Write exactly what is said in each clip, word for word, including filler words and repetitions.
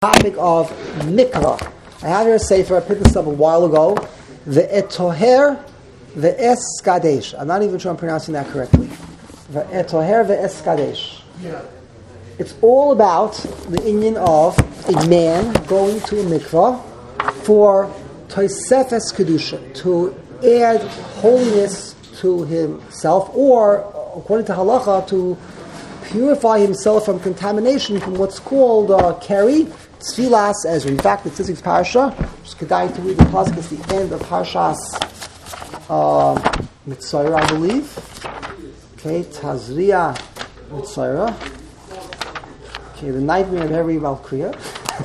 topic of mikvah. I have here a sefer, I picked this up a while ago. The etoher, the eskadesh. I'm not even sure I'm pronouncing that correctly. The etoher, the eskadesh. It's all about the inyan of a man going to a mikvah for tosefes kedusha, to add holiness to himself, or according to halacha, to purify himself from contamination from what's called uh, keri, tzilas, as in fact it's this parasha. Just kedai to read the pasuk. It's the end of Parshas uh, Mitzorah, I believe. Okay, Tazria Mitzorah. Okay, the nightmare of every Valkyria.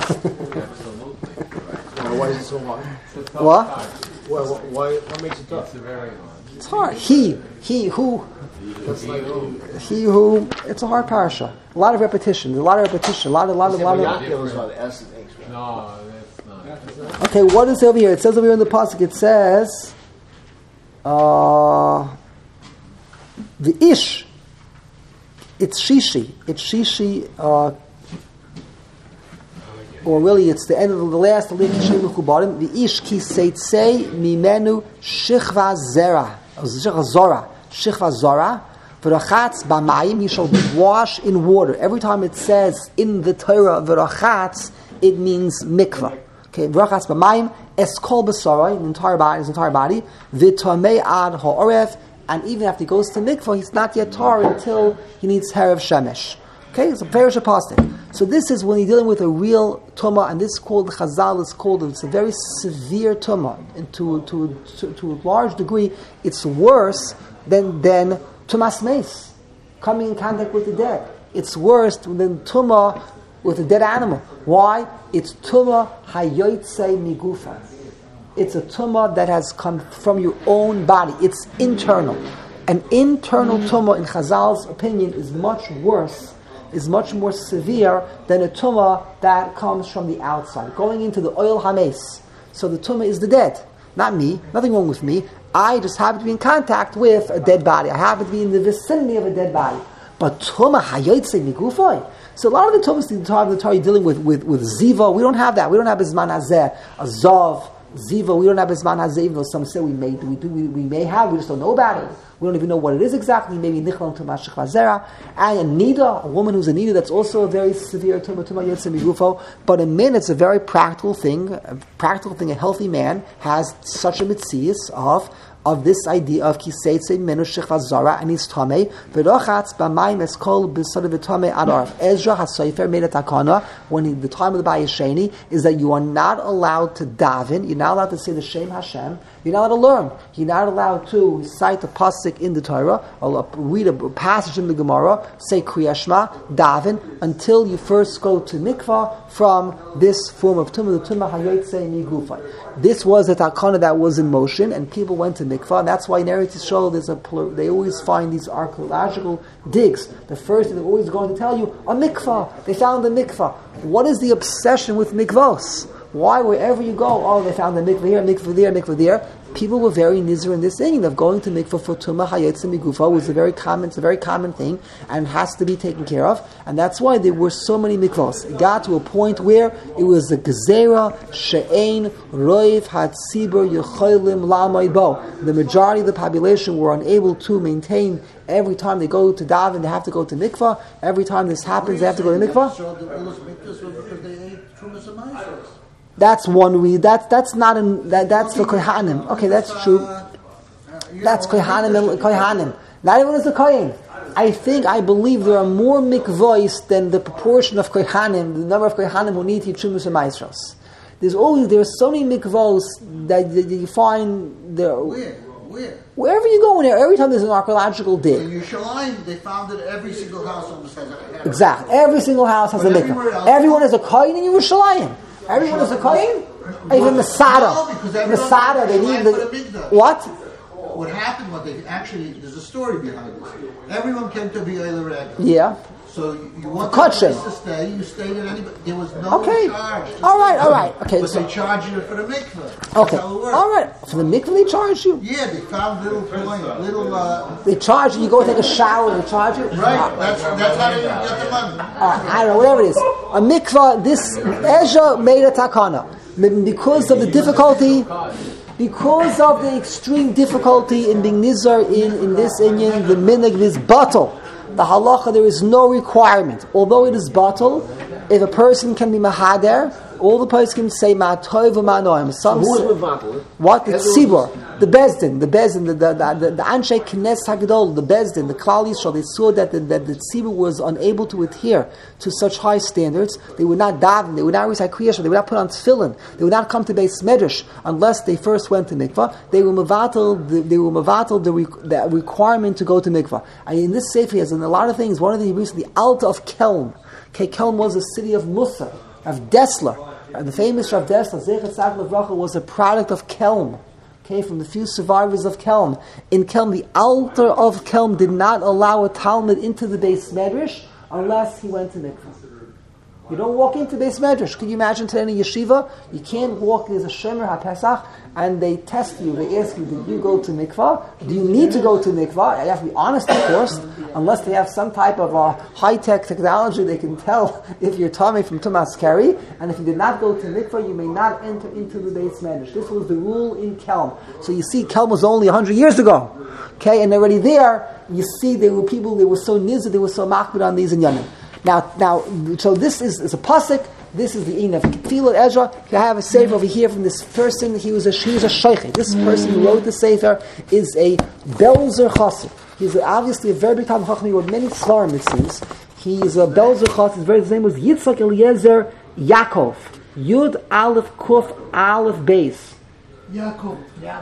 Why is it so hard? What? Why, why, what makes it tough? It's hard. He, he who, he who. It's a hard parasha. A lot of repetition. A lot of repetition. A lot, a lot, a lot of. No, that's not. Okay, what is over here? It says over here in the pasuk. It says, uh, the ish. It's shishi. It's shishi. Uh, or really, it's the end of the last. The ish ki seitzei mimenu shichva zera. Shichva zora. Shichva zora. V'rachatz b'mayim. He shall wash in water. Every time it says in the Torah v'rachatz, it means mikvah. Okay, v'rachatz b'mayim eskol b'sarai, the entire body, his entire body. V'tomei ad ha'oref, and even after he goes to mikvah, he's not yet tar until he needs herav shemesh. Okay, it's a very shapastic. So this is when you're dealing with a real tumah, and this is called, Chazal is called, it's a very severe tumah, and to, to, to, to a large degree, it's worse than, than tumas meis, coming in contact with the dead. It's worse than tumah with a dead animal. Why? It's tumah hayotzei migufa. It's a tumah that has come from your own body. It's internal. An internal tumah, in Chazal's opinion, is much worse, is much more severe than a tumah that comes from the outside, going into the oil hames. So the tumah is the dead, not me. Nothing wrong with me. I just happen to be in contact with a dead body. I happen to be in the vicinity of a dead body. But tumah hayotzei migufoy. So a lot of the tumahs in the Torah, the Torah you're dealing with, with with ziva. We don't have that. We don't have bizman hazeh, a zav, ziva. We don't have bizman hazeh. Even though some say we may, we do, we, we may have. We just don't know about it. We don't even know what it is exactly. Maybe nichlam tumah shechva zera, and a nida, a woman who's a nida. That's also a very severe tumah, tumah yotzei migufo. But a man, it's a very practical thing. A practical thing. A healthy man has such a mitzias of. of this idea of kiseitze menu shechva zara, and he's tamei v'rochatz b'mayim eskol b'sada v'tamei adar. Ezra HaSofer made a takana when he, the time of the Bayis Sheni is that you are not allowed to daven, you're not allowed to say the Shem Hashem, you're not allowed to learn, you're not allowed to recite a pasuk in the Torah, or read a passage in the Gemara, say Kriya Shema, daven, until you first go to mikvah from this form of tumah, the tumah hayotzei migufay. This was a takana that was in motion, and people went to mikvah, and that's why in Eretz Yisrael there's a plur- they always find these archaeological digs. The first thing they're always going to tell you, a mikvah. They found a mikvah. What is the obsession with mikvahs? Why, wherever you go, oh, they found a mikvah here, mikvah there, mikvah there. People were very nizar in this thing of going to mikvah for tumah hayotzei migufa was a very common, it's a very common thing, and has to be taken care of. And that's why there were so many mikvahs. It got to a point where it was a gezerah she'ein roiv hatzibur yecholim la'amay bo. The majority of the population were unable to maintain. Every time they go to daven, they have to go to mikvah. Every time this happens, they have to go to mikvah. That's one read. That's that's not in that. That's for kohanim. Okay, that's true. That's kohanim and kohanim. Not everyone is a kohen. I think I believe there are more mikvahs than the proportion of kohanim, the number of kohanim who need to eat trumas and maasros. There's always there are so many mikvahs that, that you find there. Where? Where? Wherever you go in there, every time there's an archaeological dig. In Yerushalayim, they found that every single house almost has a. Exactly. Every single house has But a everywhere mikvah. else- Everyone is a kohen in Yerushalayim. Everyone is a kohen. Even Masada. No, because everyone Masada, they was need aligned for the the mikvah. what? What happened? What they actually there's a story behind this. Everyone came to be Eilereg. Yeah. So you, you want Kachim. the place to stay, you stayed at anybody. There was no Okay. charge. to All right, stay all there. right. Okay, But so- they charge you for the mikveh. That's Okay. how it works. All right. For the mikvah, they charge you. Yeah, they found little point, little, uh, They charge you. You go take a shower. They charge you. right, that's, that's how they get the money. Uh, I don't know, whatever it is. A mikvah, this, Ezra made a takana. Because of the difficulty, because of the extreme difficulty in being nizar in, in this inyan, the minig is batal. The halacha, there is no requirement. Although it is batal, if a person can be mahader, all the person can say ma'atov u'ma'noim. Some Who is say- Mevatel? what? The tzibur, the bezdin, the bezdin, the the the, the, the anshe knes hagdol, the bezdin, the klal yisrael. They saw that the, that the tzibur was unable to adhere to such high standards. They would not daven, they would not recite kriyas, they would not put on tefillin, they would not come to beis medrash unless they first went to mikvah. They were mevatel, the, they were mevatel the, re, the requirement to go to mikvah. And in this sefer, he has in a lot of things. One of the recently, the Alta of Kelm. Okay, Kelm was a city of Musa, of Desla. And the famous Rav Desla, Zecher Tzaddik Levracha, was a product of Kelm. Okay, from the few survivors of Kelm. In Kelm, the altar of Kelm did not allow a Talmud into the Beis Medrash unless he went to mikvah. You don't walk into Beis Medrash. Can you imagine today in a yeshiva? You can't walk, there's a Shemer HaPesach, and they test you, they ask you, did you go to mikvah? Do you need to go to mikvah? You have to be honest, of course, unless they have some type of uh, high-tech technology, they can tell if you're Tomei from Tumas Keri, and if you did not go to mikvah, you may not enter into the Beis Medrash. This was the rule in Kelm. So you see, Kelm was only one hundred years ago. Okay, and already there, you see there were people, they were so nizar, they were so makbid on these in Yanim. Now, now, so this is, is a pasuk. This is the in of Tefillah Ezra. You have a sefer over here from this person. He was a he was a sheikh. This person who wrote the sefer is a Belzer Chassid. He's obviously a very big time chacham. He wrote many svarim. It seems he is a Belzer Chassid. His very his name was Yitzchak Eliezer Yaakov. Yud Aleph Kuf Aleph Beis. Yaakov.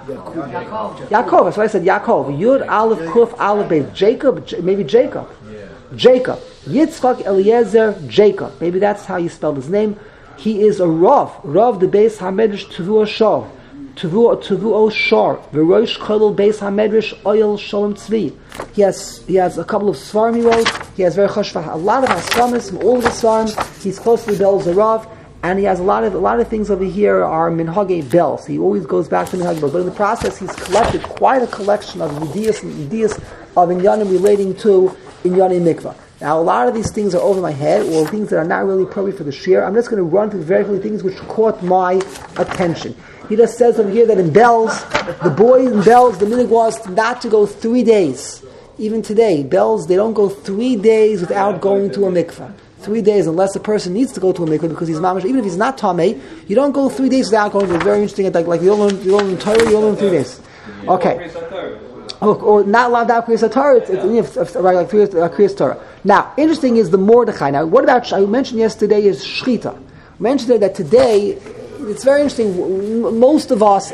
Yaakov. Yaakov. That's why I said Yaakov. Yud Aleph Kuf Aleph Beis. Jacob. J- maybe Jacob. Jacob. Yitzchak Eliezer Jacob. Maybe that's how you spelled his name. He is a Rav. Rav the Beis HaMedrash Tevu Shor. Tevu Tevu Shor. V'rosh Cholol Beis HaMedrash Oyel Shalom Tzvi. He has he has a couple of svarim he wrote. He has very chashva. A lot of hasramis from all of the svarim. He's closely bells a Rav. And he has a lot of a lot of things over here are minhagei bells. He always goes back to minhagei bells. But in the process, he's collected quite a collection of ideas and ideas of inyanim relating to inyanim mikvah. Now, a lot of these things are over my head, or things that are not really appropriate for the shir. I'm just going to run through very quickly things which caught my attention. He just says over here that in bells, the boys in bells, the minig was not to go three days. Even today, bells, they don't go three days without going to a mikvah. Three days, unless a person needs to go to a mikvah because he's mamash. Even if he's not tamei, you don't go three daas without going to a very interesting. Like, like you don't learn, you don't learn Torah, you don't learn three days. Okay, or, or not allowed to kriyas Torah. It's, it's, it's like kriyas Torah. Now, interesting is the Mordechai. Now, what about I mentioned yesterday is shchita. I mentioned that today it's very interesting. Most of us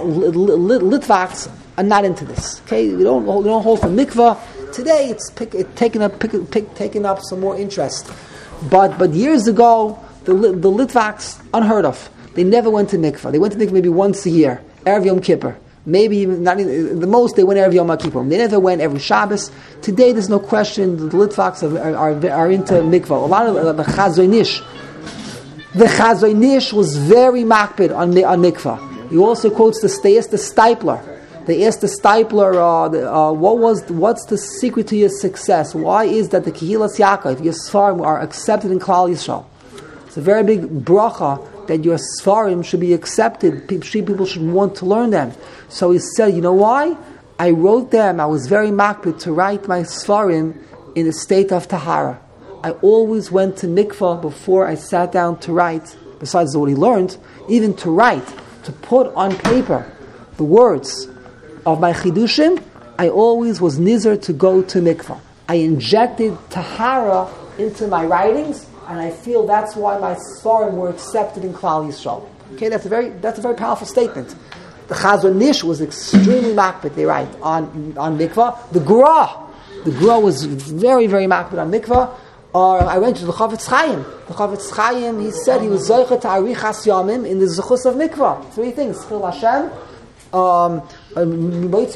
Litvaks are not into this. Okay, we don't we don't hold for mikvah. Today it's pick, it, taken up pick, pick, taken up some more interest. But but years ago, the the Litvaks, unheard of. They never went to mikvah. They went to mikvah maybe once a year, Erev Yom Kippur. Maybe even not even, the most they went Erev Yom Kippur. They never went every Shabbos. Today, there's no question the Litvaks are, are, are into mikvah. A lot of uh, the Chazon Ish, the Chazon Ish was very makbid on on mikvah. He also quotes the they asked the Stipler. They asked the Stipler, uh, the, uh, what was what's the secret to your success? Why is that the Kehilas Yaakov, your Sfarim, are accepted in Klal Yisrael? It's a very big bracha that your Sfarim should be accepted. People should want to learn them. So he said, you know why? I wrote them, I was very makbid to write my Sfarim in a state of Tahara. I always went to mikvah before I sat down to write, besides what he learned, even to write, to put on paper the words of my chidushim. I always was nizar to go to mikvah. I injected tahara into my writings, and I feel that's why my svarim were accepted in Klal Yisrael. Okay, that's a very that's a very powerful statement. The Chazon Ish was extremely makbid. They write on on mikvah. The Gra, the Gra was very very makbid on mikvah. Or I went to the Chavetz Chaim. The Chavetz Chaim, he said he was zoicha to arichas yamim in the zechus of mikvah. Three things: Chil Hashem, Um, and he was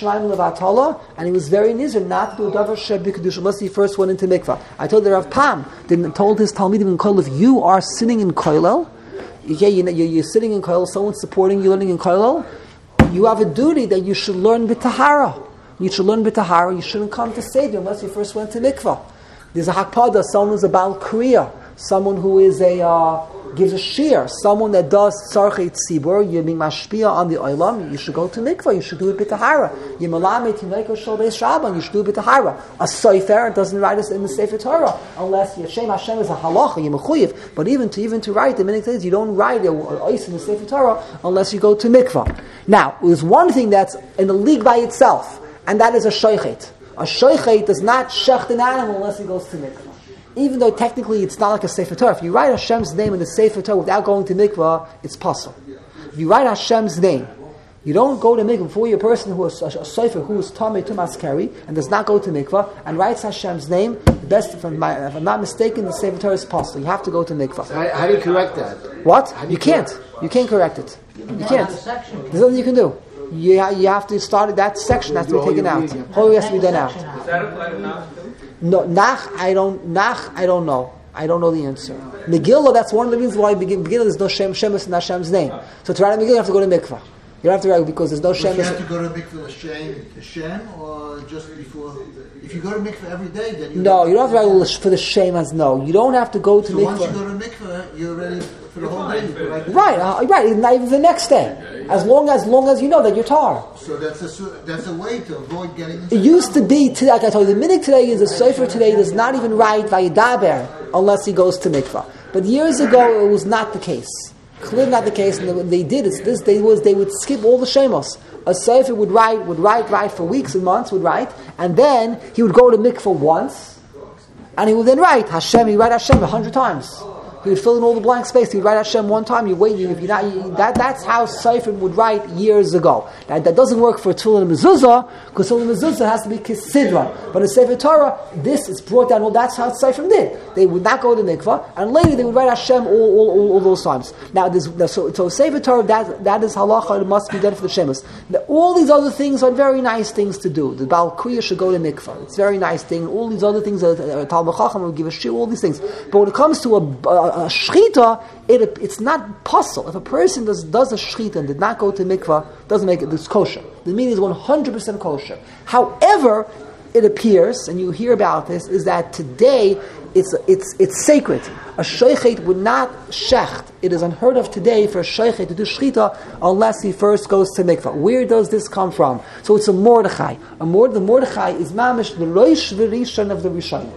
very nizir not to do davar sheb b'kedusha unless he first went into mikvah. I told the Rav Pam, didn't told his talmidim in kollel, if you are sitting in kollel, yeah, you know, you're sitting in kollel, someone's supporting you learning in kollel, you have a duty that you should learn b'tahara. You should learn b'tahara. You shouldn't come to seder unless you first went to mikvah. There's a hakpada, someone who's a Baal Kriya, someone who is a uh, gives a shear, someone that does tzarchei tzibur, you're being mashpia on the olam, you should go to mikvah, you should do it b'tahara. You malamed tinayko shel beis Rabban, you should do it b'tahara. A sofer doesn't write us in the Sefer Torah unless Yashem Hashem is a halacha, you mechuyev. But even to even to write the many things, you don't write a ice in the Sefer Torah unless you go to mikvah. Now, there's one thing that's in the league by itself, and that is a shoichet. A shoichet does not shecht an animal unless he goes to mikvah. Even though technically it's not like a Sefer Torah. If you write Hashem's name in the Sefer Torah without going to mikvah, it's possible. If you write Hashem's name, you don't go to mikvah before you're a person who is a, a Sefer who is Tamei Tumas Keri and does not go to mikvah and writes Hashem's name. The best, if I'm, if I'm not mistaken, the Sefer Torah is possible. You have to go to mikvah. How, how do you correct that? What? You, you can't. Correct? You can't correct it. You can't. There's nothing you can do. You, ha- you have to start that section has to be taken out. Whole has to be done out. Does that apply to Nach too? No, Nach, I don't. Nach, I don't know. I don't know the answer. Megillah, that's one of the reasons why begin, Megillah there's no Shem Shemus in Hashem's name. So to write a Megillah, you have to go to mikvah. You don't have to write because there's no But Shemus. you have to go to mikvah Hashem, Hashem, or just before. If you go to mikvah every day, then you. No, you don't have to write for the Shemas. No, you don't have to go to So mikvah. once you go to mikvah, you're ready for the whole day. You can write Right, uh, right. Not even the next day. As long as long as you know that you're tar. So that's a su- that's a way to avoid getting. Into It used to be today. Like I told you, the minute today is a sofer today does not even write vayidaber unless he goes to mikvah. But years ago, it was not the case. Clearly not the case. And when they did it, this they was they would skip all the shemos. A sofer would write, would write, write for weeks and months, would write, and then he would go to mikvah once, and he would then write Hashem. He would write Hashem a hundred times. He would fill in all the blank space. He would write Hashem one time. You wait. If you're not, you, that that's how Seifrim would write years ago. That, that doesn't work for Tefillin and Mezuzah because Tefillin and Mezuzah has to be Kisidra. But in Sefer Torah, this is brought down. Well, that's how Seifrim did. They would not go to mikvah, and later they would write Hashem all all, all, all those times. Now, this, so so Sefer Torah that that is halacha. It must be done for the Shemus. Now, all these other things are very nice things to do. The Baal Kriya should go to mikvah. It's a very nice thing. All these other things, uh, Talmud Chacham will give a shir. All these things. But when it comes to a, a A shchita, it, it's not possible. If a person does, does a shchita and did not go to mikvah, doesn't make it this kosher. The meaning is one hundred percent kosher. However, it appears, and you hear about this, is that today it's it's it's sacred. A sheichet would not shecht. It is unheard of today for a sheichet to do shchita unless he first goes to mikvah. Where does this come from? So it's a Mordechai. A Mord, the Mordechai is mamish the roish v'rishon of the Rishon.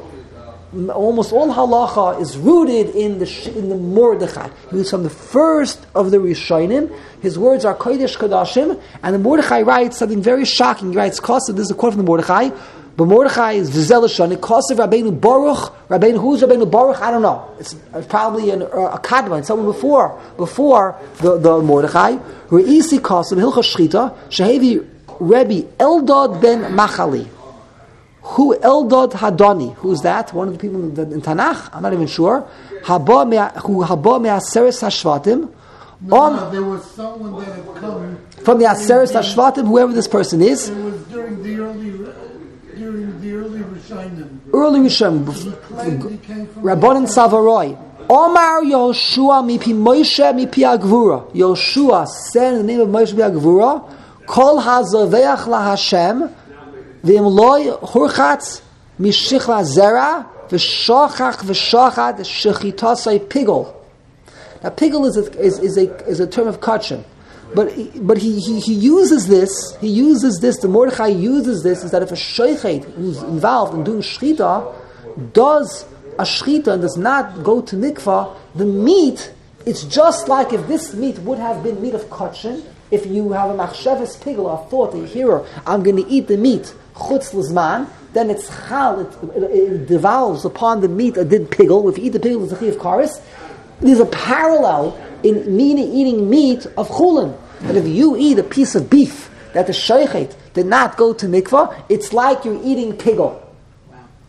Almost all halacha is rooted in the in the Mordechai. He was from the first of the Rishonim. His words are Kodesh Kodashim, and the Mordechai writes something very shocking. He writes, "Kosev." This is a quote from the Mordechai. But Mordechai is Vizel Shani. Kosev Rabbeinu Baruch. Rabbeinu who's Rabbeinu Baruch? I don't know. It's probably an, a kadma, someone before before the, the Mordechai. Reisi Kosev Hilchos Shchita Shehevi Rebbe Eldad ben Machali. Who Eldad Hadani? Who's that? One of the people in, the, in Tanakh? I'm not even sure. Haba mea, who Haba me'aseres hashvatim. No, no, there was someone that had come from the Aseres Hashvatim, whoever this person is. It was during the early, during the early Rishonim. Early Rishonim. Rabbanan Savaroi. Omar Yoshua mipi Moshe mipi Agvura. Yoshua said in the name of Moshe mipi Agvura, Kol hazaveach la Hashem. V'imloi hurchatz mishichla zera v'shachach v'shachad shechitasai pigol. Now, pigol is a, is, is a is a term of kachin, but but he, he he uses this. He uses this. The Mordechai uses this is that if a sheichet who's involved in doing shchita does a shchita and does not go to mikvah, the meat, it's just like if this meat would have been meat of kachin. If you have a machshavas pigol, a thought, a hearer, I'm going to eat the meat chutz l'zman, then it's chal, it, it, it devolves upon the meat a did pigol. If you eat the pigol, it's a chi of karis. There's a parallel in meaning eating meat of chulin. That if you eat a piece of beef that the sheichet did not go to mikvah, it's like you're eating pigol.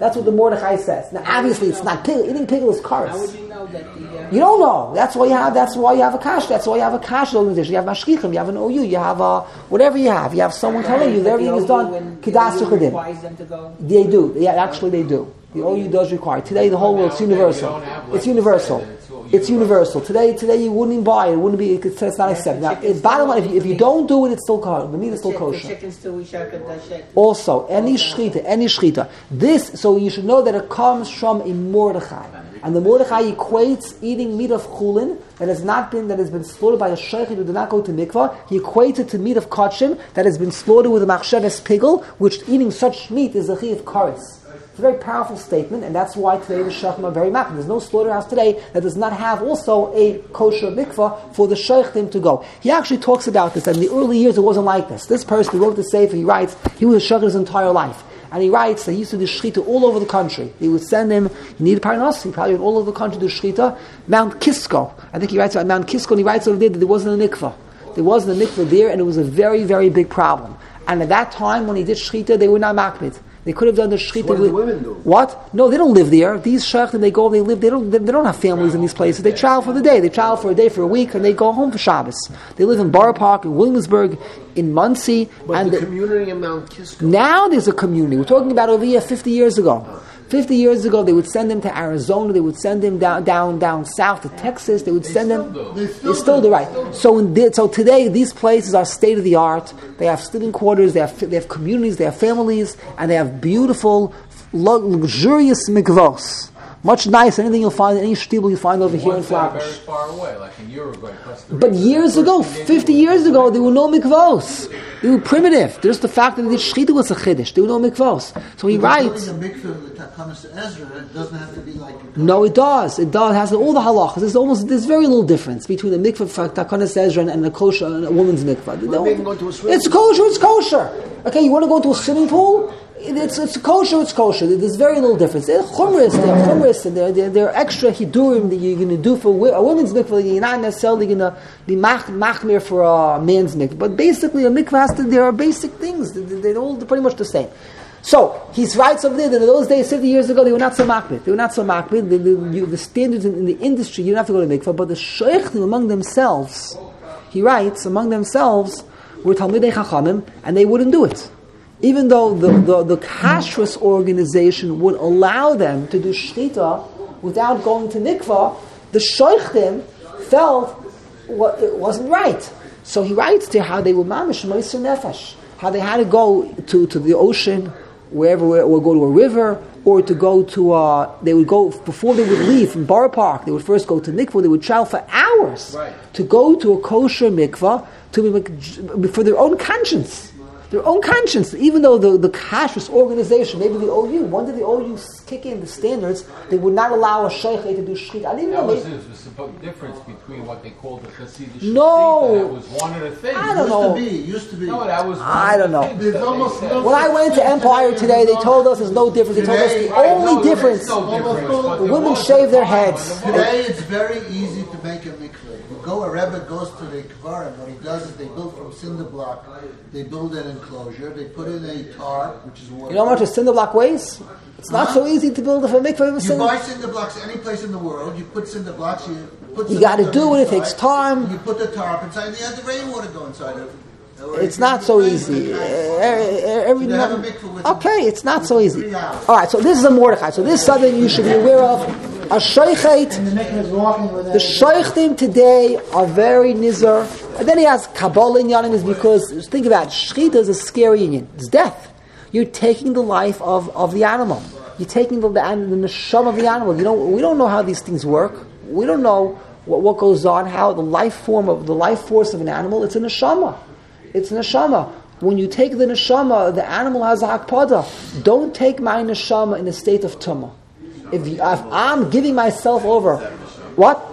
That's what the Mordechai says. Now, obviously, it's not pickle. Eating pickle is kares. How would you know that the... Uh, You don't know. That's why you have. That's why you have a cash. That's why you have a cash organization. You have mashkichim. You have an O U. You have a whatever you have. You have someone telling you that everything is done. Kidas Yechudim. requires them to go? They do. Yeah, actually, they do. The O U does require. Today, the whole world, it's universal. It's universal. It's universal. Today, today you wouldn't even buy it. It wouldn't be. It's not accepted. Now, it, bottom line, if you, if you don't do it, it's still kosher. The meat is still kosher. The chickens too, we shake it. Also, any shchita, any shchita. This, so you should know that it comes from a Mordechai. And the Mordechai equates eating meat of chulin that has not been, that has been slaughtered by a shaykhid who did not go to mikvah. He equates it to meat of kachim that has been slaughtered with a machsheves pigel, which eating such meat is a chi of kares. It's a very powerful statement, and that's why today the shaykhim are very mad. There's no slaughterhouse today that does not have also a kosher mikvah for the shaykhim to go. He actually talks about this, that in the early years it wasn't like this. This person who wrote the sefer, he writes, he was a shaykh his entire life. And he writes that he used to do shchita all over the country. He would send him, he needed parnas, he probably went all over the country to do shchita. Mount Kisco, I think he writes about Mount Kisco, and he writes over there that there wasn't a mikvah. There wasn't a mikvah there, and it was a very, very big problem. And at that time, when he did shchita, they were not makbid. They could have done the shchita. What do with the women do? What? No, they don't live there. These shaykhim, they go, they live. They don't. They, they don't have families in these places. They travel for the day. They travel for a day, for a week, and they go home for Shabbos. They live in Borough Park, in Williamsburg, in Muncie. But and the they, community in Mount Kisco. now there's a community. We're talking about over here fifty years ago. fifty years ago, they would send him to Arizona. They would send him down, down, down south to Texas. They would send him. They They still do, right. So, in the, so today, these places are state of the art. They have sleeping quarters. They have they have communities. They have families, and they have beautiful, luxurious mikvos. Much nicer than anything you'll find in any shtibel you find over here in Flatbush. Very far away, like in Uruguay. But years ago, fifty years ago, there were no mikvos. They were primitive. Just the fact that they did shchita was a chiddush. There were no mikvos. So he writes. The mikveh of the Takanas Ezra, it doesn't have to be like. No, it does. It does. It has all the halachas. There's almost there's very little difference between a mikveh for Takanas Ezra and a kosher, and a woman's mikveh. Well, they can go to a swimming It's kosher. It's kosher. Okay, you want to go to a swimming pool? It's it's kosher. It's kosher. There's very little difference. They're chumras. They're chumras, and they're, they're, they're extra hidurim that you're going to do for a woman's mikveh. You're not necessarily going to be mach, machmir for a man's mikveh. But basically, a mikveh has to. There are basic things. They're, they're all pretty much the same. So he writes over there that in those days, fifty years ago, they were not so machmir. They were not so machmir. The, the, you, the standards in, in the industry, you don't have to go to mikveh. But the sheikhim among themselves, he writes, among themselves were talmidei chachamim, and they wouldn't do it. Even though the, the, the kashrus organization would allow them to do shchita without going to mikvah, the sheikhim felt well, it wasn't right. So he writes there how they were mamish meiser nefesh, how they had to go to, to the ocean, wherever, or go to a river, or to go to, uh, they would go, before they would leave from Borough Park, they would first go to mikvah, they would travel for hours right. to go to a kosher mikvah to be, for their own conscience. Their own conscience, even though the, the kashrus organization, maybe the O U, when did the O U kick in the standards, they would not allow a sheikh to do shchita. I didn't that know. Was, They, it was the difference between what they called the Hasidic No. shchita. That was one of the things. I don't know. Used to be, used to be. No, that was one I of don't the know. things There's that they almost said. no- when I went to Empire today, they told us there's no difference. They told us the Today, only No, there difference. is no difference, but The there women was shave a their time heads. when the women- Today it's very easy to make a mikveh. You go, a rebbe goes to the kvarim. What he does is they build from cinder block. They build an enclosure. They put in a tarp, which is water. You know how much a cinder block weighs? It's not Huh? so easy to build a mikveh with You cinder. buy cinder blocks any place in the world. You put cinder blocks. You put. You cement got to on do the it. It inside, takes time. You put the tarp inside. And you have the rainwater go inside it. Or It's you not can so do it easy. with Uh, the- every, You have a mikveh with okay, it's not so easy. three hours. All right, so this is a Mordechai. So this is something you should be aware of. A sheikhet. And the mikveh is walking with The sheikhtim today are very nizar. And then he has Kabbalah in Yanim is because, think about it, shchita is a scary union. It's death. You're taking the life of, of the animal. You're taking the, the, the neshama of the animal. You know, we don't know how these things work. We don't know what, what goes on, how the life form of the life force of an animal, it's a neshama. It's a neshama. When you take the neshama, the animal has a hakpada. Don't take my neshama in a state of tumah. If, you, if I'm giving myself over, what?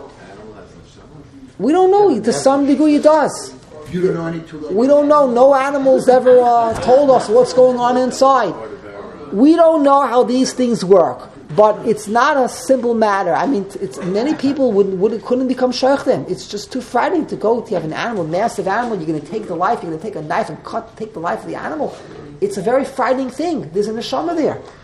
We don't know. To some degree, it does. You don't know any too late. We don't know. No animals ever uh, told us what's going on inside. We don't know how these things work. But it's not a simple matter. I mean, it's many people would, would couldn't become sheikhim. It's just too frightening to go to have an animal, massive animal. You're going to take the life. You're going to take a knife and cut, take the life of the animal. It's a very frightening thing. There's a neshama there.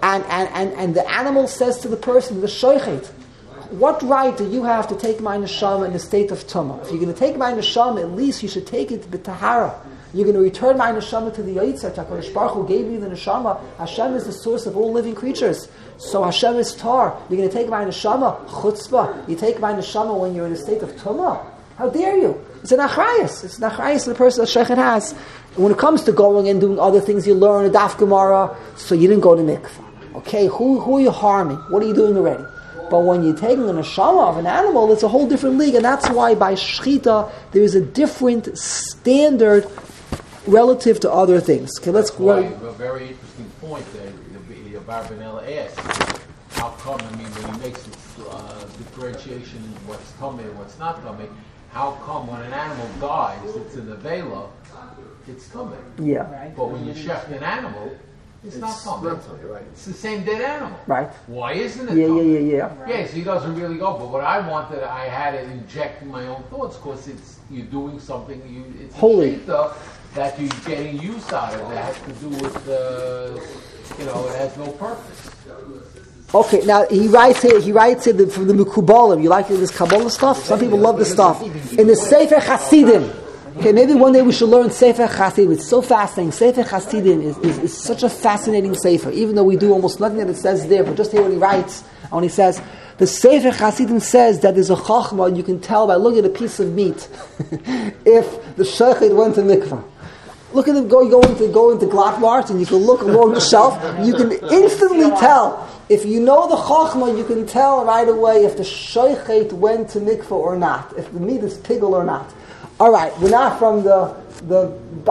And, and, and, and the animal says to the person, the shoichet, what right do you have to take my neshama in the state of tumah? If you're going to take my neshama, at least you should take it b'tahara. You're going to return my neshama to the Yitzhak. HaKadosh Baruch Hu gave you the neshama. Hashem is the source of all living creatures. So Hashem is tar. You're going to take my neshama, chutzpah. You take my neshama when you're in a state of tumah. How dare you? It's an achrayus. It's an achrayus the person that shechet has. And when it comes to going and doing other things, you learn a daf gemara. So you didn't go to mikvah. Okay, who who are you harming? What are you doing already? But when you're taking a neshama of an animal, it's a whole different league, and that's why by shchita there is a different standard relative to other things. Okay, let's go. A very interesting point that the Barbanella asked. How come? I mean, when he makes this uh, differentiation in what's tummy and what's not tummy, how come when an animal dies, it's in the vela, it's tummy? Yeah. Right. But when you shecht an animal, it's, it's not tummy. Right. It's the same dead animal. Right. Why isn't it? Yeah, tummy? yeah, yeah, yeah. Yeah, so he doesn't really go. But what I wanted, I had to inject in my own thoughts because it's you're doing something. You it's holy. A that you're getting use out of that has to do with, uh, you know, it has no purpose. Okay, now he writes here, he writes here from the Mekubalim. You like this Kabbalah stuff? Some people love this stuff. In the Sefer Hasidim. Okay, maybe one day we should learn Sefer Hasidim. It's so fascinating. Sefer Hasidim is, is, is such a fascinating Sefer, even though we do almost nothing that it says there, but just hear what he writes. And when he says, the Sefer Hasidim says that there's a chachma, and you can tell by looking at a piece of meat if the shochet went to mikvah. Look at him go, go into go into Glattmart, and you can look along the shelf. You can instantly tell. If you know the chachma, you can tell right away if the shoichet went to mikveh or not, if the meat is pigel or not. All right, we're not from the the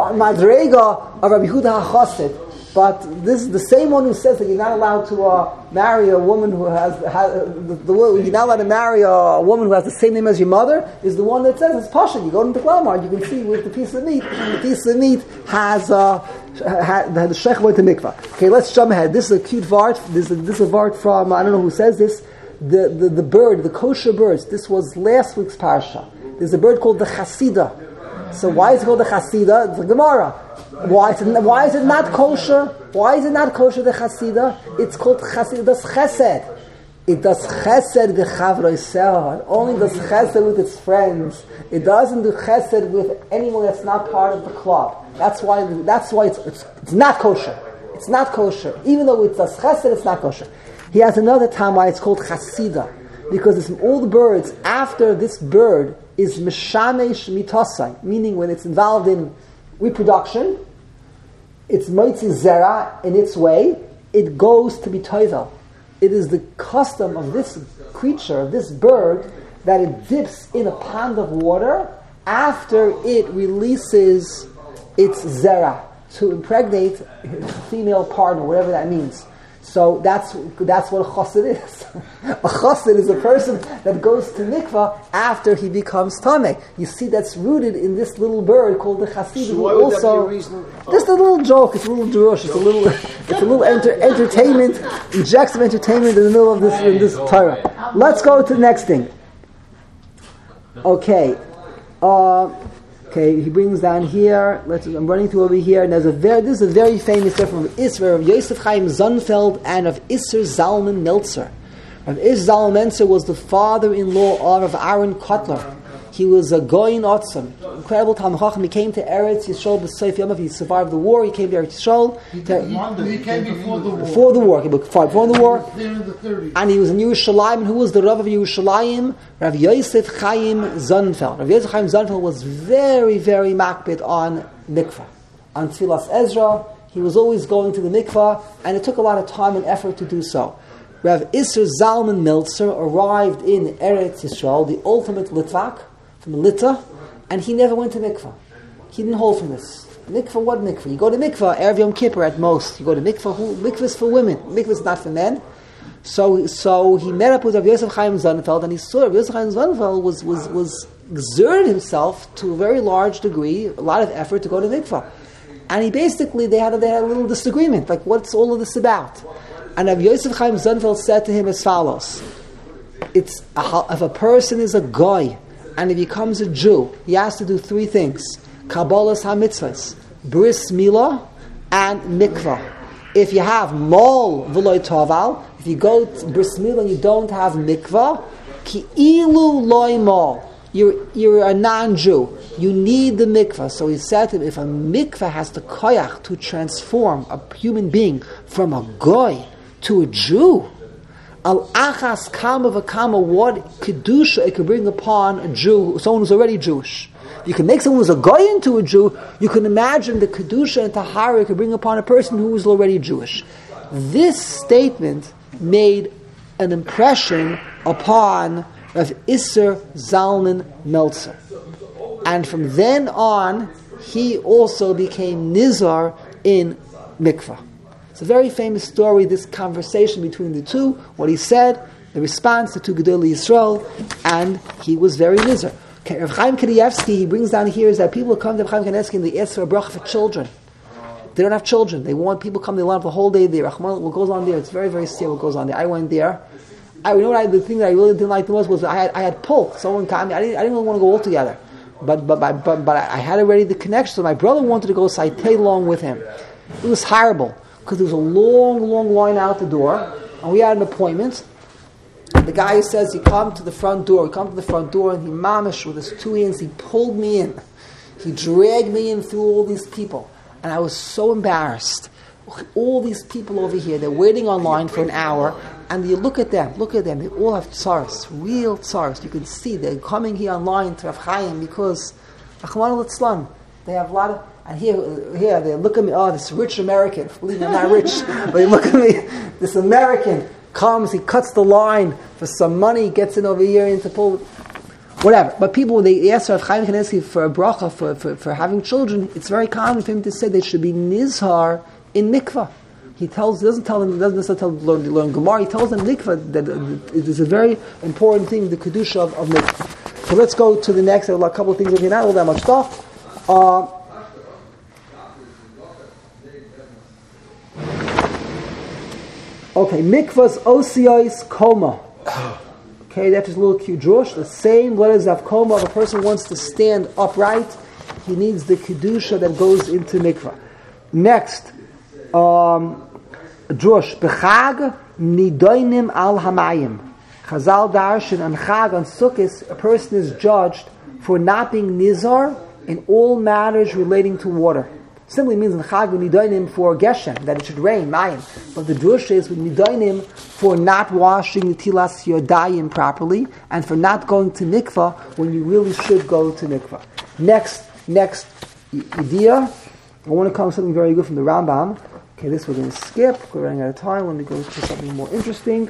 madrega of Rabbi Yehuda HaChassid, but this is the same one who says that you're not allowed to uh, marry a woman who has, has uh, the, the you're not allowed to marry a, a woman who has the same name as your mother. Is the one that says it's pasha. You go into Glattmart, you can see with the piece of meat, the piece of meat has uh, had the shech went to mikvah. Okay, let's jump ahead. This is a cute vart. This is a, this is a vart from I don't know who says this. The, the the bird, the kosher birds. This was last week's parsha. There's a bird called the chasida. So why is it called the chasida? It's a Gemara. Why is, it, why is it not kosher? Why is it not kosher, the chasida? It's called chasida. It does chesed. It does chesed v'chavroiseh. It only does chesed with its friends. It doesn't do chesed with anyone that's not part of the club. That's why. That's why it's it's, it's not kosher. It's not kosher. Even though it does chesed, it's not kosher. He has another time why it's called chasida, because it's from all the birds. After this bird is mishamesh mitosai, meaning when it's involved in reproduction, it's moitzi zera in its way, it goes to be toivel. It is the custom of this creature, of this bird, that it dips in a pond of water after it releases its zera to impregnate its female partner, whatever that means. So that's that's what a chassid is. A chassid is a person that goes to mikvah after he becomes tameh. You see, that's rooted in this little bird called the chassid. So who why would also, that be a reason? just a little joke. It's a little drush. It's a little. It's a little enter, entertainment. Inject some entertainment in the middle of this in this Torah. Let's go to the next thing. Okay. Uh, Okay, he brings down here. Let's. I'm running through over here, and there's a very. This is a very famous story from Isser of Yosef Chaim Zunfeld and of Isser Zalman Meltzer. Of Isser Zalman Meltzer was the father-in-law of Aaron Kotler. He was a goyin otzim, incredible Talmid Chacham. He came to Eretz Yisrael b'Seif Yamav. He survived the war. He came to Eretz Yisrael. He, he, he came before the war. Before the war, he before, before the war. There in the thirties. And he was in Yerushalayim. And who was the Rav of Yerushalayim? Rav Yosef Chaim Zunfeld. Rav Yosef Chaim Zunfeld was very, very makbid on mikvah, on Tfilas Ezra. He was always going to the mikvah, and it took a lot of time and effort to do so. Rav Isser Zalman Meltzer arrived in Eretz Yisrael, the ultimate Litvak, from Lita, and he never went to mikvah. He didn't hold from this. Mikvah, what mikvah? You go to mikvah, Erev Yom Kippur at most. You go to mikvah, who, mikvah is for women. Mikvah is not for men. So so he met up with Rav Yosef Chaim Zunfeld, and he saw Rav Yosef Chaim Zunfeld was, was, was exerted himself to a very large degree, a lot of effort to go to mikvah. And he basically, they had a, they had a little disagreement, like what's all of this about? And Rav Yosef Chaim Zunfeld said to him as follows: It's a, if a person is a goy, and he becomes a Jew, he has to do three things: Kabbalas HaMitzvahs, Bris Milah, and Mikvah. If you have mol v'loy toval, if you go to bris milah and you don't have mikvah, ki ilu loy mol. You're, you're a non-Jew. You need the mikvah. So he said to him, if a mikvah has the koyach to transform a human being from a goy to a Jew, al achas kama v'kama, what kedusha it could bring upon a Jew, someone who's already Jewish. You can make someone who's a goy into a Jew. You can imagine the kedusha and tahara it could bring upon a person who is already Jewish. This statement made an impression upon Rav Isser Zalman Meltzer. And from then on, he also became Nizar in mikvah. It's a very famous story, this conversation between the two, what he said, the response to Gedolei Yisrael, and he was very Nizar. Okay, Rav Chaim Kanievsky, he brings down here is that people come to Rav Chaim Kanievsky and they ask for a bracha for children. They don't have children. They want people come, they want the whole day there. What goes on there, it's very, very serious what goes on there. I went there. I, you know what I, the thing that I really didn't like the most was I had I had pull. Someone called me. I didn't I didn't really want to go all together, but but but but, but I had already the connection. So my brother wanted to go, so I played along with him. It was horrible because there was a long long line out the door, and we had an appointment. The guy says he come to the front door. He come to the front door and he mamish with his two hands. He pulled me in. He dragged me in through all these people, and I was so embarrassed. All these people over here, they're waiting online for an hour, and you look at them, look at them, they all have tsaros, real tsaros. You can see they're coming here online to Rav Chaim because, Rachmana litzlan, they have a lot of, and here, here they look at me, oh, this rich American, believe me, I'm not rich, but they look at me, this American comes, he cuts the line for some money, gets in over here into pull, whatever. But people, when they ask Rav Chaim Kanievsky for a bracha, for, for, for having children, it's very common for him to say they should be nizhar in mikvah. He tells, he doesn't tell them, he doesn't necessarily tell them to learn, learn Gemara, he tells them mikvah, that it is a very important thing, the kedusha of, of mikvah. So let's go to the next, there are a couple of things over here, not all that much stuff. Uh, okay, mikvah's osiyos koma. Okay, that's just a little cute Jewish. The same letters of koma, if a person wants to stand upright, he needs the kedusha that goes into mikvah. Next, Um, Drush, Bechag Nidoinim al Hamayim. Chazal Darshan and Chag on Sukkot, a person is judged for not being Nizar in all matters relating to water. Simply means in Chag Nidoinim for Geshem, that it should rain, Mayim. But the Drush is with Nidoinim for not washing the Tilas Yodayim properly and for not going to Mikvah when you really should go to Mikvah. Next, next idea. I want to come to something very good from the Rambam. Okay, this we're going to skip. We're running out of time. Let me go to something more interesting.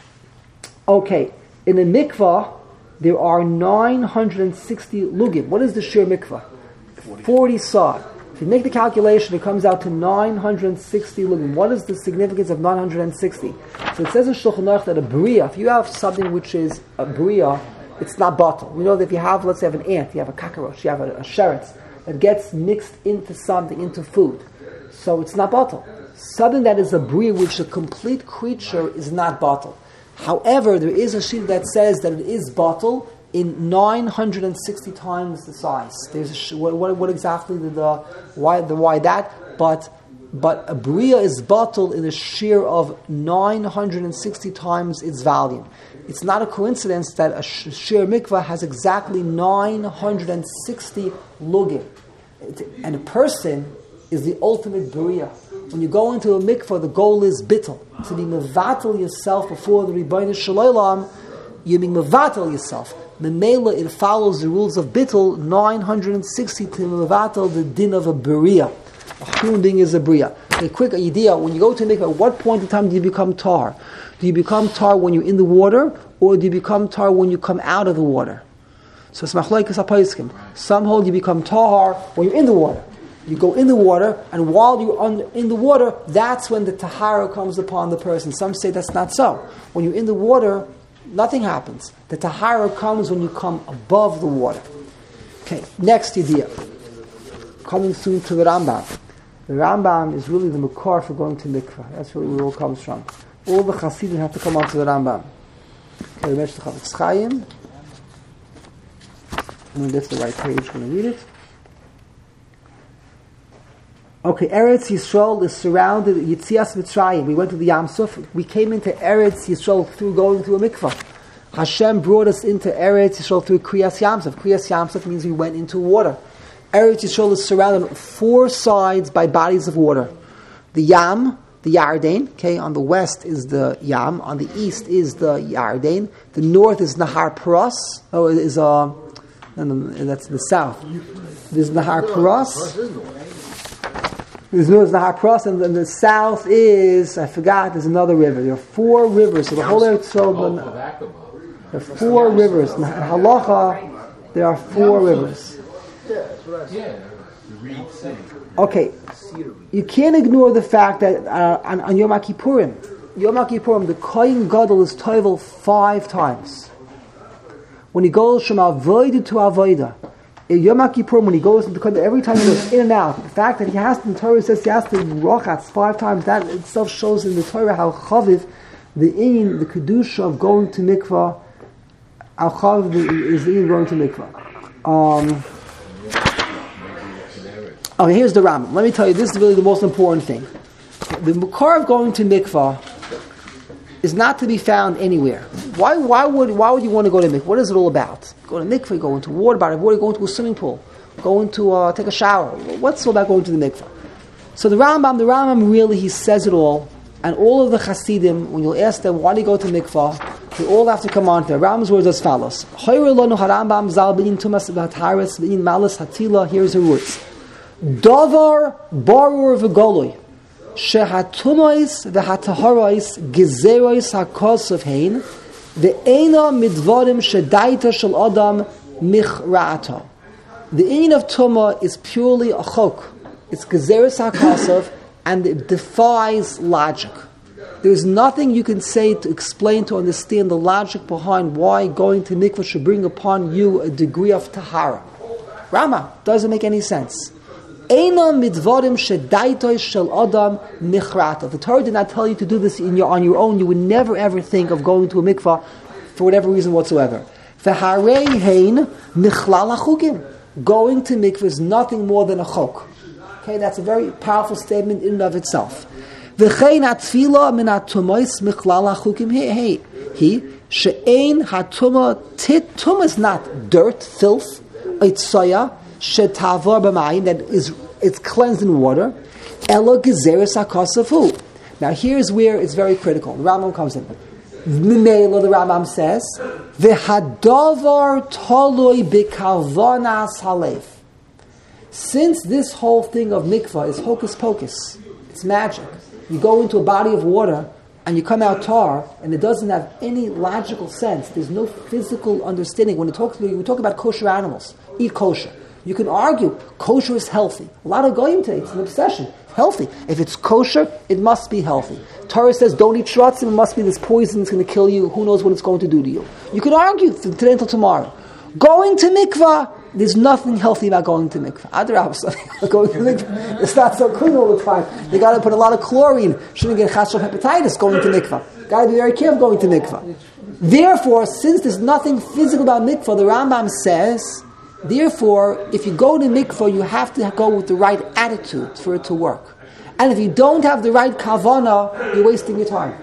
Okay, in a mikvah, there are nine hundred sixty lugim. What is the shir mikvah? forty saw. If you make the calculation, it comes out to nine hundred sixty lugim. What is the significance of nine hundred sixty? So it says in Shulchan Aruch that a bria, if you have something which is a bria, it's not bottle. We know that if you have, let's say, you have an ant, you have a cockroach, you have a, a sheretz, that gets mixed into something, into food. So it's not bottle. Something that is a bria, which a complete creature, is not bottle. However, there is a sheet that says that it is bottle in nine hundred sixty times the size. There's a sh- what, what, what exactly the, the why the why that? But but a bria is bottle in a shear of nine hundred sixty times its volume. It's not a coincidence that a sh- shear mikvah has exactly nine hundred sixty lugim, it, and a person is the ultimate bria. When you go into a mikvah, the goal is bittul, to be mevatel yourself before the Rebbeinu Shalom. You being mevatel yourself. Memela, it follows the rules of bittul, nine hundred sixty to mevatel the din of a bria. A human being is a bria. A quick idea: when you go to a mikvah, at what point in time do you become tar? Do you become tar when you're in the water, or do you become tar when you come out of the water? So it's machlokes haposkim. Some hold you become tar when you're in the water. You go in the water, and while you're on, in the water, that's when the tahara comes upon the person. Some say that's not so. When you're in the water, nothing happens. The tahara comes when you come above the water. Okay, next idea. Coming soon to the Rambam. The Rambam is really the makar for going to mikvah. That's really where it all comes from. All the Hasidim have to come on to the Rambam. Okay, we mentioned the Chafetz Chaim. I'm going to lift the right page when I read it. Okay, Eretz Yisrael is surrounded, Yitzias Mitzrayim. We went to the Yam Suf. We came into Eretz Yisrael through going through a mikvah. Hashem brought us into Eretz Yisrael through Kriyas Yam Suf. Kriyas Yam Suf means we went into water. Eretz Yisrael is surrounded on four sides by bodies of water. The Yam, the Yarden, okay, on the west is the Yam, on the east is the Yarden, the north is Nahar Paras, oh, is, uh, and that's the south. There's Nahar Paras. There's no Nahar Paras, and then the south is, I forgot, there's another river. There are four rivers, so the whole Eretz Yisrael, there are four rivers. In Halacha, there are four rivers. Okay, you can't ignore the fact that uh, on, on Yom Kippurim, Yom Kippurim, the Kohen Gadol is toivel five times. When he goes from avodah to avodah, in Yom Kippurim, when he goes into Kohen, every time he goes in and out, the fact that he has to, the Torah says he has to rochatz five times, that itself shows in the Torah how chaviv, the in, the kedusha of going to mikvah, how chaviv is the in going to mikvah. Um, Okay, here's the Rambam. Let me tell you, this is really the most important thing. The makar of going to mikvah is not to be found anywhere. Why? Why would? Why would you want to go to mikvah? What is it all about? Go to mikvah, go into water body, water, go into a swimming pool, go into uh, take a shower. What's it all about going to the mikvah? So the Rambam, the Rambam really he says it all, and all of the Hasidim, when you ask them why do you go to mikvah, they all have to come on to it. Rambam's words as follows: Here's the words. Davar barur v'goloi shehatumois v'hataharais gezerois hakosov hein ve'ena midvarim shedaita shel adam michra'ata. The inyan of Tumah is purely a chok. It's gezerois hakosov, and it defies logic. There's nothing you can say to explain, to understand the logic behind why going to mikvah should bring upon you a degree of tahara. Rama doesn't make any sense. Eina midvarim shedaitoi shel adam michrata. The Torah did not tell you to do this in your, on your own. You would never ever think of going to a mikvah for whatever reason whatsoever. V'harei hein michlal hachukim. Going to mikvah is nothing more than a chok. Okay, that's a very powerful statement in and of itself. V'chein atfila min hatumois michlal hachukim he he she'ein hatuma tit. Tumah is not dirt, filth, itzaya. Shetavar b'mayim, that is, it's cleansed in water. Elo gezeres hakosafu. Now here's where it's very critical. The Rambam comes in. Mimela, the Rambam says, v'hadavar toloi b'kavanas halev. Since this whole thing of mikvah is hocus pocus, it's magic. You go into a body of water and you come out tar, and it doesn't have any logical sense. There's no physical understanding. When we talk, we talk about kosher animals, eat kosher. You can argue kosher is healthy. A lot of goyim today, it's an obsession. Healthy. If it's kosher, it must be healthy. Torah says don't eat shratzim, it must be this poison that's going to kill you. Who knows what it's going to do to you? You can argue from today until tomorrow. Going to mikvah, there's nothing healthy about going to mikvah. Adrab, going to mikvah, it's not so clean all the time. You got to put a lot of chlorine. Shouldn't get chashuv hepatitis going to mikvah. Got to be very careful going to mikvah. Therefore, since there's nothing physical about mikvah, the Rambam says, therefore, if you go to mikvah, you have to go with the right attitude for it to work. And if you don't have the right kavanah, you're wasting your time.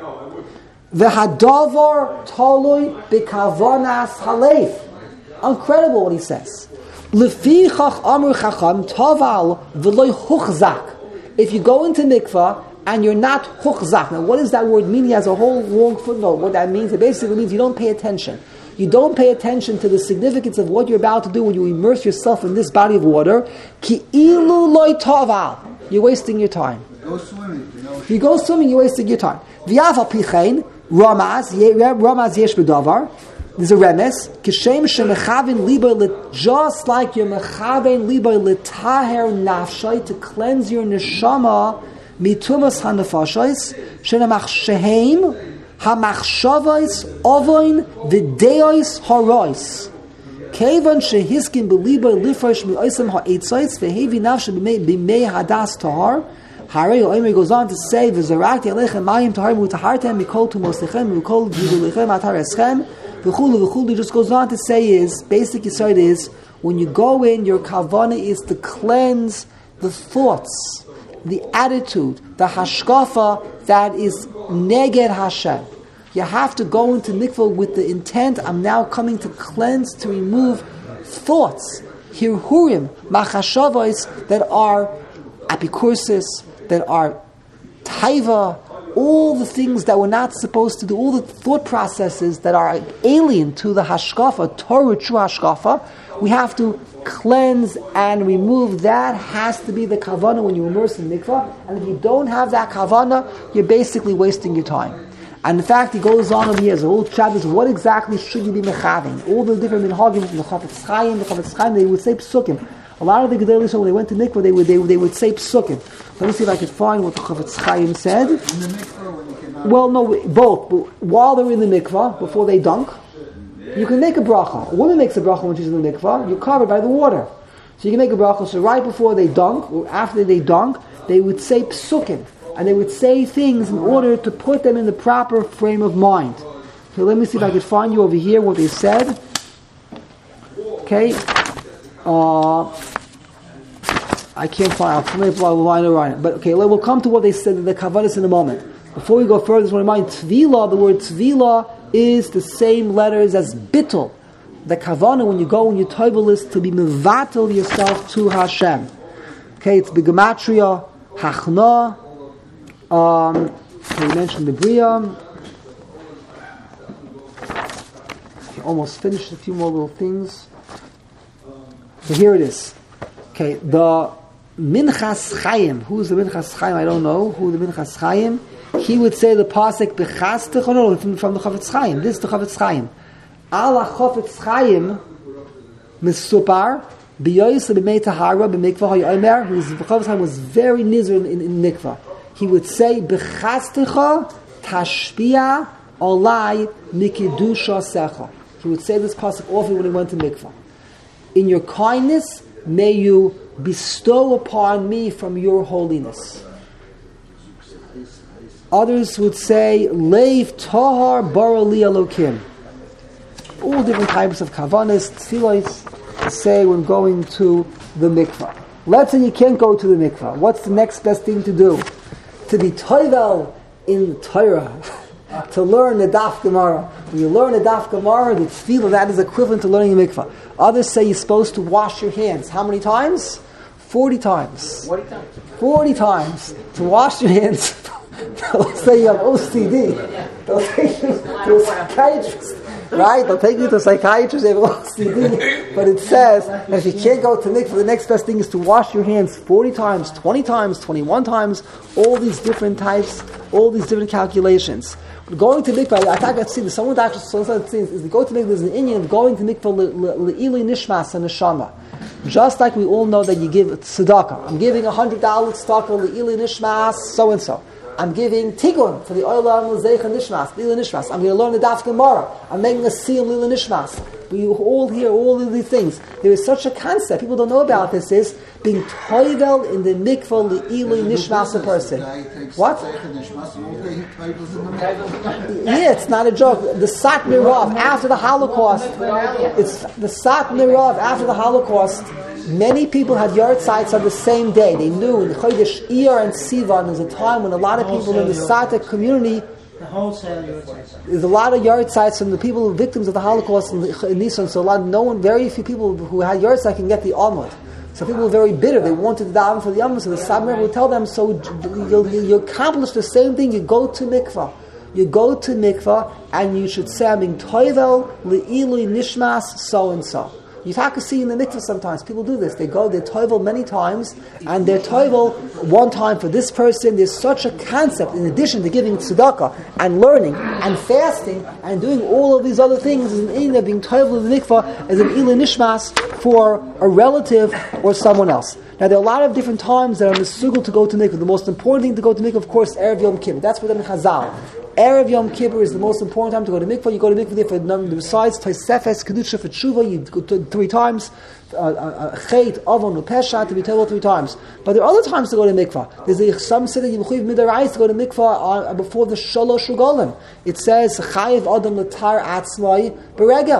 V'hadavar toloi b'kavanas halev. Incredible what he says. Lefichach amru chacham taval v'loy huchzak. If you go into mikvah and you're not huchzak. Now, what does that word mean? He has a whole long footnote. What that means, it basically means you don't pay attention. You don't pay attention to the significance of what you're about to do when you immerse yourself in this body of water. Ki ilu loy taval. You're wasting your time. Go swimming. You know. If you go swimming, you're wasting your time. V'yafal pichein ramaz ramaz yesh b'davar. There's a remes. Kishem shemechavin liboy, just like you're mechavin liboy letaher nafshay, to cleanse your neshama mitumas hanefashos shenamach shehem hamachshavos ovoin v'deos harois. Kevan shehiskin beliboy lifresh mi'oisem ha'etzos vehevi nafshay b'mei hadas tahar. Harei Omer goes on to say v'zarakti alechem mayim tahar mutahartem mikol tumosechem mikol judulechem atareschem. The Chulu just goes on to say is, basic insight is, when you go in, your kavanah is to cleanse the thoughts. the attitude, the hashkafa that is neged Hashem. You have to go into mikvah with the intent, I'm now coming to cleanse, to remove thoughts, hirhurim, machashavos, that are apikursis, that are taiva, all the things that we're not supposed to do, all the thought processes that are alien to the hashkafa, Torah true hashkafa, we have to cleanse and remove. That has to be the kavanah when you immerse in mikvah. And if you don't have that kavanah, you're basically wasting your time. And in fact, he goes on over here, the whole chapter is what exactly should you be mechaving? All the different minhagim, the Chafetz Chaim, the Chafetz Chaim, they would say psukim. A lot of the Gedolei Yisrael, when they went to mikvah, they would they, they would say psukim. Let me see if I can find what the Chafetz Chaim said. In the mikvah, when you cannot. Well, no, both. But while they're in the mikvah, before they dunk, you can make a bracha. A woman makes a bracha when she's in the mikvah. You're covered by the water, so you can make a bracha. So right before they dunk, or after they dunk, they would say psukim. And they would say things in order to put them in the proper frame of mind. So let me see if I could find you over here what they said. Okay. Uh, I can't find it. I'll find it right. But okay, we'll come to what they said, the kavanas in a moment. Before we go further, I just want to remind Tvila, the word Tvila is the same letters as bittul. The kavana, when you go in your toivel, is to be mevatel yourself to Hashem. Okay, it's begematria, hachna. Um, we mentioned the Bria. Okay, almost finished a few more little things. So here it is. Okay, the Minchas Chaim. Who's the Minchas Chaim? I don't know who the Minchas Chaim. He would say the pasuk Bechastecha. No, from, from the Chafetz Chaim. This is the Chafetz Chaim. Ala Chafetz Chaim Misupar B'yoyis B'mei Tahara B'mikvah HaYomer. The Chafetz Chaim was very nizar in, in, in mikvah. He would say, B'chastecha tashpia olai mikidusha secha. He would say this pasuk often when he went to mikvah. In your kindness, may you bestow upon me from your holiness. Others would say, Leiv tahar bara li elokim. All different types of kavanas, tefillos, to say when going to the mikvah. Let's say you can't go to the mikvah. What's the next best thing to do? To be toivel in Torah, to learn the Daf Gemara. When you learn the Daf Gemara, the tefillah, that is equivalent to learning the mikvah. Others say you're supposed to wash your hands. How many times? Forty times. Forty times. Forty times to wash your hands. They'll say you have O C D. They'll take you to a psychiatrist. Right? They'll take you to a psychiatrist, they have O C D. But it says that if you can't go to mikvah, the next best thing is to wash your hands forty times, twenty times, twenty-one times, all these different types, all these different calculations. Going to mikvah, I think I've seen this, someone actually said is to go to mikvah, there's an Indian of going to mikvah le'ili nishmas and neshama. Just like we all know that you give tzedakah. I'm giving a hundred dollars tzedakah le'ili nishmas, so and so. I'm giving tikkun for the olam l'zeicha nishmas, lila nishmas. I'm going to learn the daf gemara. I'm making a siyum lila nishmas. We all hear all of these things. There is such a concept people don't know about. This is being toivel in the mikvah le'ili nishmas a person. What? Yeah, it's not a joke. The Sat Mirav after the Holocaust. It's the Sat Mirav after the Holocaust. Many people had yard sites on the same day. They knew in Chodesh Iyar and Sivan was a time when a lot of people in the Sata community, the wholesale yard sites. There's a lot of yard sites and the people victims of the Holocaust in, the, in Nissan. So a lot, no one, very few people who had yard sites can get the Amud. So people were very bitter. They wanted to daven for the Amud. So the Sabbath would tell them, so you'll, you accomplish the same thing. You go to mikvah. You go to mikvah and you should say, I'm being toivel le'ilui nishmas so and so. You have to see in the mikvah sometimes. People do this. They go, they toivel many times, and they're toivel one time for this person. There's such a concept, in addition to giving tzedakah, and learning, and fasting, and doing all of these other things, is an in of being toivel in the mikvah as an ilu nishmas for a relative or someone else. Now, there are a lot of different times that are misugul to go to mikvah. The most important thing to go to mikvah, of course, Erev Yom Kippur. That's for them in Chazal. Erev Yom Kippur is the most important time to go to mikvah. You go to mikvah there for number besides Tosefes Kedusha for tshuva. You go to three times. Chet, Avon, Upesha to be told three times. But there are other times to go to mikvah. There's a, some say that you mechuyev midarais to go to mikvah uh, before the Shalosh Regalim. It says Chayev Adam Latar Atzmai Beregel.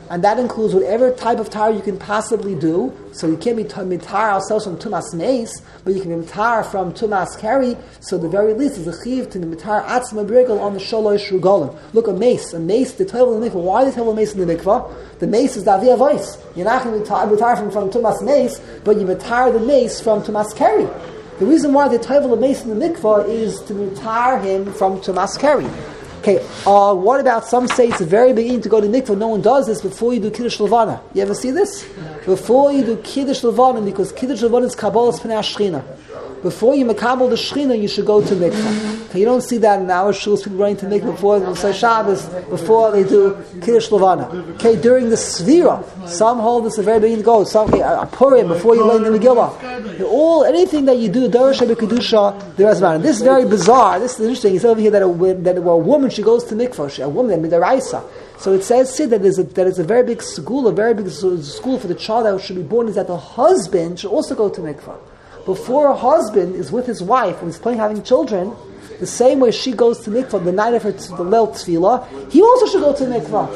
and that includes whatever type of tar you can possibly do. So you can't be mitar ourselves from tumas meis, but you can be mitar from tumas keri. So the very least is a chiv to the mitar atzma brigel on the sholosh rugolim. Look, a mace, a mace, the table in the mikvah. Why the table mace in the mikvah? The mace is the avia voice. You're not going to mitar from, from tumas meis, but you mitar the mace from tumas keri. The reason why the table of mace in the mikvah is to mitar him from tumas keri. Okay, uh, what about some say it's a very beginning to go to mikvah? No one does this before you do Kiddush Levana. You ever see this? Before you do Kiddush Levana, because Kiddush Levana is Kabbalas Pnei Shechina. Before you makabel the Shechina, you should go to mikvah. Okay, you don't see that in our shuls, people running to mikvah before they say Shabbos, before they do Kiddush Levana. Okay, during the Svira, some hold this a very beginning to go. Some, okay, a Purim, before you learn the Megillah. All, anything that you do, Darash HaBekedusha, there is about. This is very bizarre. This is interesting. It's over here that a, that a woman, she goes to mikvah, she, a woman, that midaraisa. So it says, see, that, there's a, that it's a very big school, a very big school for the child that should be born, is that the husband should also go to mikvah. Before a husband is with his wife and he's planning having children, the same way she goes to mikvah the night of her t- the Leil Tefillah, he also should go to mikvah.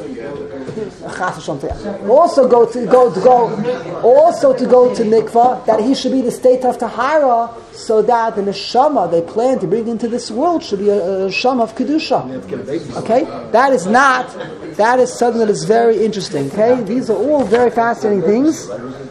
Also go to go to go also to go to mikvah, that he should be the state of tahara, so that the neshama they plan to bring into this world should be a, a neshama of kedusha. Okay, that is not that is something that is very interesting. Okay, these are all very fascinating things.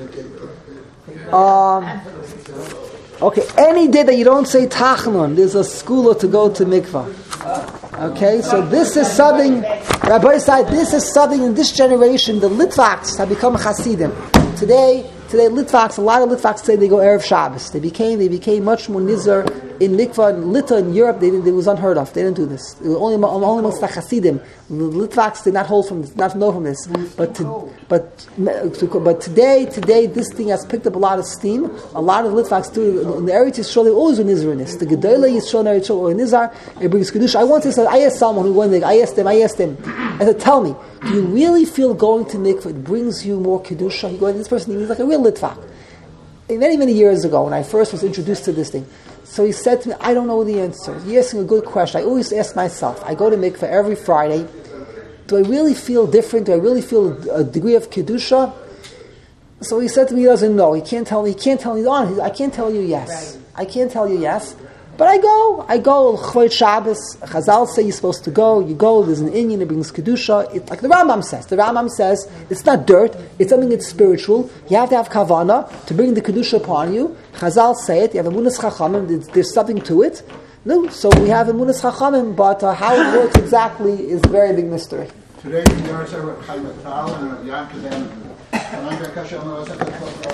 Um. Okay, any day that you don't say Tachnun, there's a skula to go to mikvah. Okay, so this is something, Rabbi said, this is something in this generation, the Litvaks have become Hasidim. Today, today Litvaks, a lot of Litvaks say they go Erev Shabbos. They became, they became much more nizar in mikvah, in Lita, in Europe, they didn't, it was unheard of. They didn't do this. It was only, only amongst the Hasidim. The Litvaks did not hold from this, not know from this. But to, but but today, today this thing has picked up a lot of steam. A lot of Litvaks do. In the Eretz Yisrael, they always do nizar in this. The Gedolah Yisrael and Eretz Yisrael or nizar, it brings kedusha. I once said, I asked someone who went there. I asked him. I asked him. I said, tell me, do you really feel going to mikvah it brings you more kedusha? He goes, this person he's like a real Litvak. Many many years ago, when I first was introduced to this thing. So he said to me, I don't know the answer. You're asking a good question. I always ask myself, I go to mikvah every Friday. Do I really feel different? Do I really feel a degree of kedusha? So he said to me, he doesn't know. He can't tell me. He can't tell me on. I can't tell you yes. Right. I can't tell you yes. But I go. I go. Chvoid Shabbos. Chazal say you're supposed to go. You go. There's an Indian that brings kedusha. It, like the Rambam says. The Rambam says it's not dirt. It's something that's spiritual. You have to have kavana to bring the kedusha upon you. Chazal say it. You have emunas chachamim. There's, there's something to it. No. So we have emunas chachamim, but uh, how it works exactly is a very big mystery. Today, the Yahrzeit Chaim Vital and Yankev and